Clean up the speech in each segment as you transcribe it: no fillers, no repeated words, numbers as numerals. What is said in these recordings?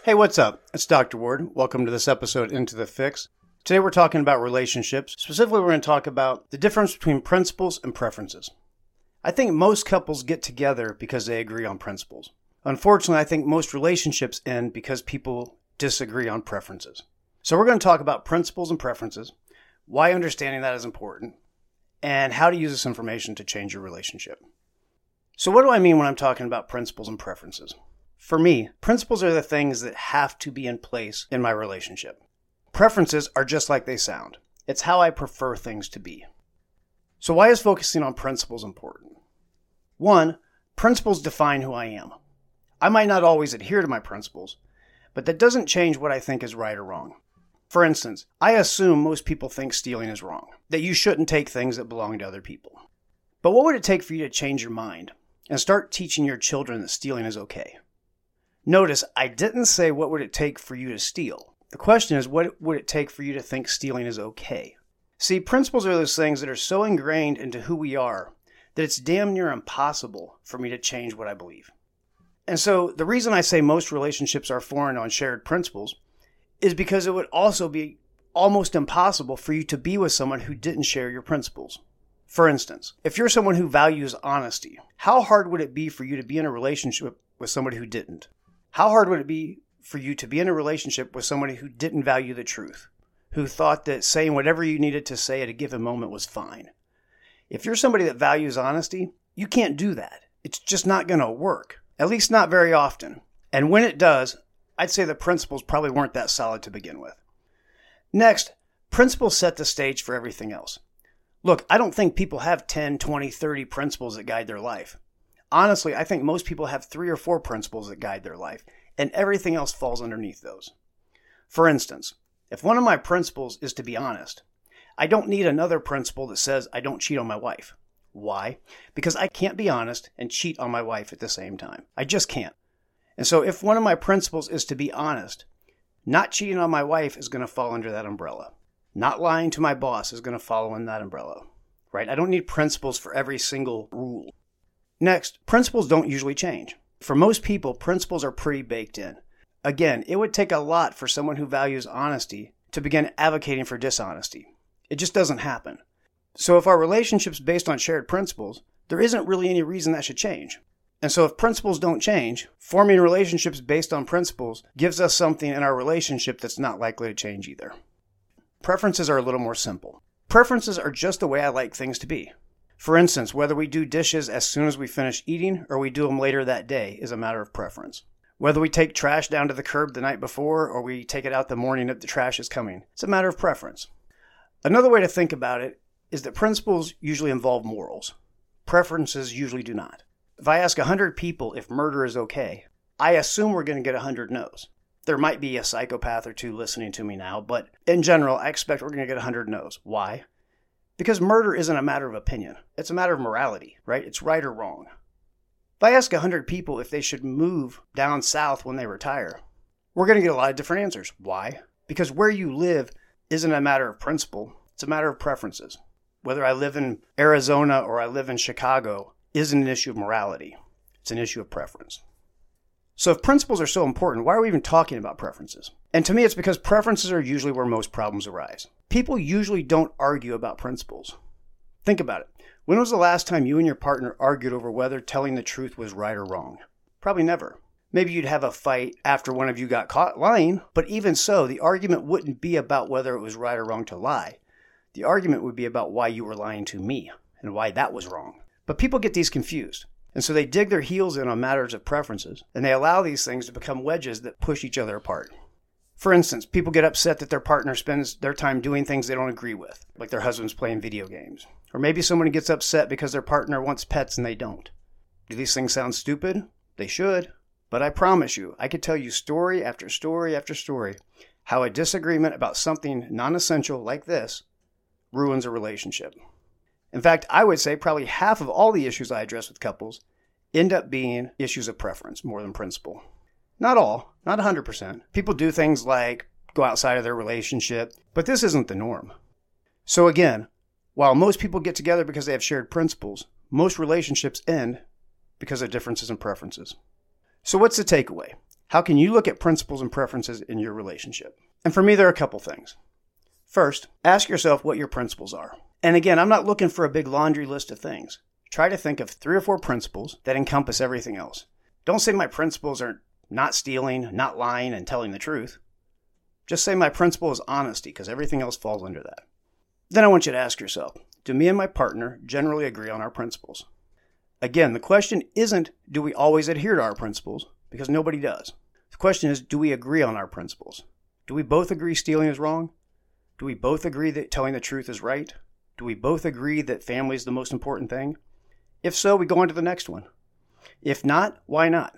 Hey, what's up? It's Dr. Ward. Welcome to this episode Into the Fix. Today we're talking about relationships. Specifically, we're going to talk about the difference between principles and preferences. I think most couples get together because they agree on principles. Unfortunately, I think most relationships end because people disagree on preferences. So we're going to talk about principles and preferences, why understanding that is important, and how to use this information to change your relationship. So what do I mean when I'm talking about principles and preferences? For me, principles are the things that have to be in place in my relationship. Preferences are just like they sound. It's how I prefer things to be. So why is focusing on principles important? 1, principles define who I am. I might not always adhere to my principles, but that doesn't change what I think is right or wrong. For instance, I assume most people think stealing is wrong, that you shouldn't take things that belong to other people. But what would it take for you to change your mind and start teaching your children that stealing is okay? Notice, I didn't say what would it take for you to steal. The question is, what would it take for you to think stealing is okay? See, principles are those things that are so ingrained into who we are that it's damn near impossible for me to change what I believe. And so the reason I say most relationships are foreign on shared principles is because it would also be almost impossible for you to be with someone who didn't share your principles. For instance, if you're someone who values honesty, how hard would it be for you to be in a relationship with somebody who didn't? How hard would it be for you to be in a relationship with somebody who didn't value the truth, who thought that saying whatever you needed to say at a given moment was fine? If you're somebody that values honesty, you can't do that. It's just not going to work, at least not very often. And when it does, I'd say the principles probably weren't that solid to begin with. Next, principles set the stage for everything else. Look, I don't think people have 10, 20, 30 principles that guide their life. Honestly, I think most people have 3 or 4 principles that guide their life, and everything else falls underneath those. For instance, if one of my principles is to be honest, I don't need another principle that says I don't cheat on my wife. Why? Because I can't be honest and cheat on my wife at the same time. I just can't. And so if one of my principles is to be honest, not cheating on my wife is going to fall under that umbrella. Not lying to my boss is going to fall in that umbrella, right? I don't need principles for every single rule. Next, principles don't usually change. For most people, principles are pretty baked in. Again, it would take a lot for someone who values honesty to begin advocating for dishonesty. It just doesn't happen. So if our relationship's based on shared principles, there isn't really any reason that should change. And so if principles don't change, forming relationships based on principles gives us something in our relationship that's not likely to change either. Preferences are a little more simple. Preferences are just the way I like things to be. For instance, whether we do dishes as soon as we finish eating or we do them later that day is a matter of preference. Whether we take trash down to the curb the night before or we take it out the morning that the trash is coming, it's a matter of preference. Another way to think about it is that principles usually involve morals. Preferences usually do not. If I ask 100 people if murder is okay, I assume we're going to get 100 no's. There might be a psychopath or 2 listening to me now, but in general, I expect we're going to get 100 no's. Why? Because murder isn't a matter of opinion. It's a matter of morality, right? It's right or wrong. If I ask 100 people if they should move down south when they retire, we're going to get a lot of different answers. Why? Because where you live isn't a matter of principle. It's a matter of preferences. Whether I live in Arizona or I live in Chicago isn't an issue of morality. It's an issue of preference. So if principles are so important, why are we even talking about preferences? And to me, it's because preferences are usually where most problems arise. People usually don't argue about principles. Think about it. When was the last time you and your partner argued over whether telling the truth was right or wrong? Probably never. Maybe you'd have a fight after one of you got caught lying, but even so, the argument wouldn't be about whether it was right or wrong to lie. The argument would be about why you were lying to me and why that was wrong. But people get these confused. And so they dig their heels in on matters of preferences, and they allow these things to become wedges that push each other apart. For instance, people get upset that their partner spends their time doing things they don't agree with, like their husband's playing video games. Or maybe someone gets upset because their partner wants pets and they don't. Do these things sound stupid? They should. But I promise you, I could tell you story after story after story how a disagreement about something non-essential like this ruins a relationship. In fact, I would say probably half of all the issues I address with couples end up being issues of preference more than principle. Not all, not 100%. People do things like go outside of their relationship, but this isn't the norm. So again, while most people get together because they have shared principles, most relationships end because of differences in preferences. So what's the takeaway? How can you look at principles and preferences in your relationship? And for me, there are a couple things. First, ask yourself what your principles are. And again, I'm not looking for a big laundry list of things. Try to think of 3 or 4 principles that encompass everything else. Don't say my principles are not stealing, not lying, and telling the truth. Just say my principle is honesty, because everything else falls under that. Then I want you to ask yourself, do me and my partner generally agree on our principles? Again, the question isn't, do we always adhere to our principles? Because nobody does. The question is, do we agree on our principles? Do we both agree stealing is wrong? Do we both agree that telling the truth is right? Do we both agree that family is the most important thing? If so, we go on to the next one. If not, why not?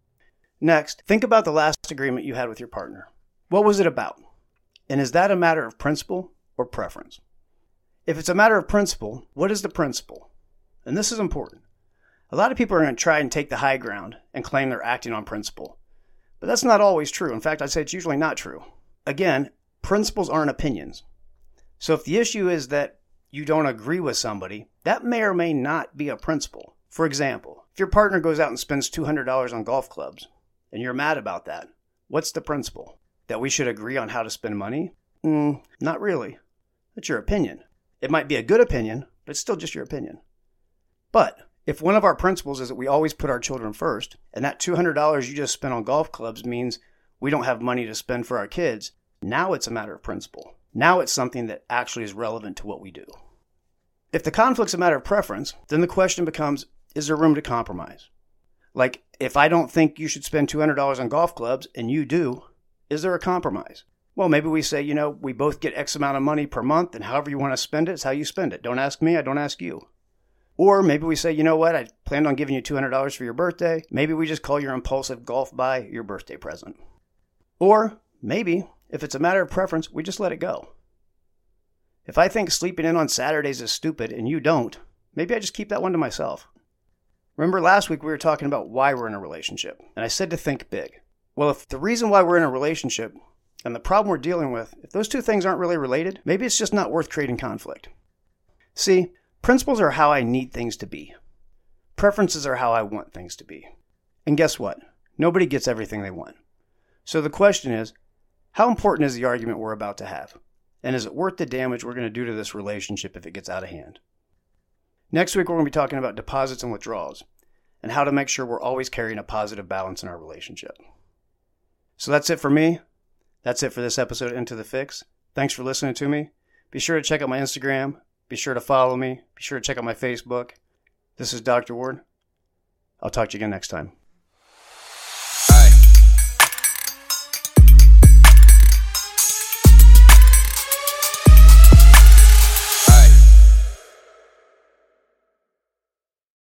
Next, think about the last agreement you had with your partner. What was it about? And is that a matter of principle or preference? If it's a matter of principle, what is the principle? And this is important. A lot of people are going to try and take the high ground and claim they're acting on principle. But that's not always true. In fact, I'd say it's usually not true. Again, principles aren't opinions. So if the issue is that you don't agree with somebody, that may or may not be a principle. For example, if your partner goes out and spends $200 on golf clubs, and you're mad about that, what's the principle? That we should agree on how to spend money? Not really. That's your opinion. It might be a good opinion, but it's still just your opinion. But if one of our principles is that we always put our children first, and that $200 you just spent on golf clubs means we don't have money to spend for our kids, now it's a matter of principle. Now it's something that actually is relevant to what we do. If the conflict's a matter of preference, then the question becomes, is there room to compromise? Like, if I don't think you should spend $200 on golf clubs and you do, is there a compromise? Well, maybe we say, we both get X amount of money per month, and however you want to spend it is how you spend it. Don't ask me, I don't ask you. Or maybe we say, you know what, I planned on giving you $200 for your birthday. Maybe we just call your impulsive golf buy your birthday present. Or maybe, if it's a matter of preference, we just let it go. If I think sleeping in on Saturdays is stupid and you don't, maybe I just keep that one to myself. Remember last week we were talking about why we're in a relationship, and I said to think big. Well, if the reason why we're in a relationship and the problem we're dealing with, if those two things aren't really related, maybe it's just not worth creating conflict. See, principles are how I need things to be. Preferences are how I want things to be. And guess what? Nobody gets everything they want. So the question is, how important is the argument we're about to have? And is it worth the damage we're going to do to this relationship if it gets out of hand? Next week, we're going to be talking about deposits and withdrawals and how to make sure we're always carrying a positive balance in our relationship. So that's it for me. That's it for this episode Into the Fix. Thanks for listening to me. Be sure to check out my Instagram. Be sure to follow me. Be sure to check out my Facebook. This is Dr. Ward. I'll talk to you again next time.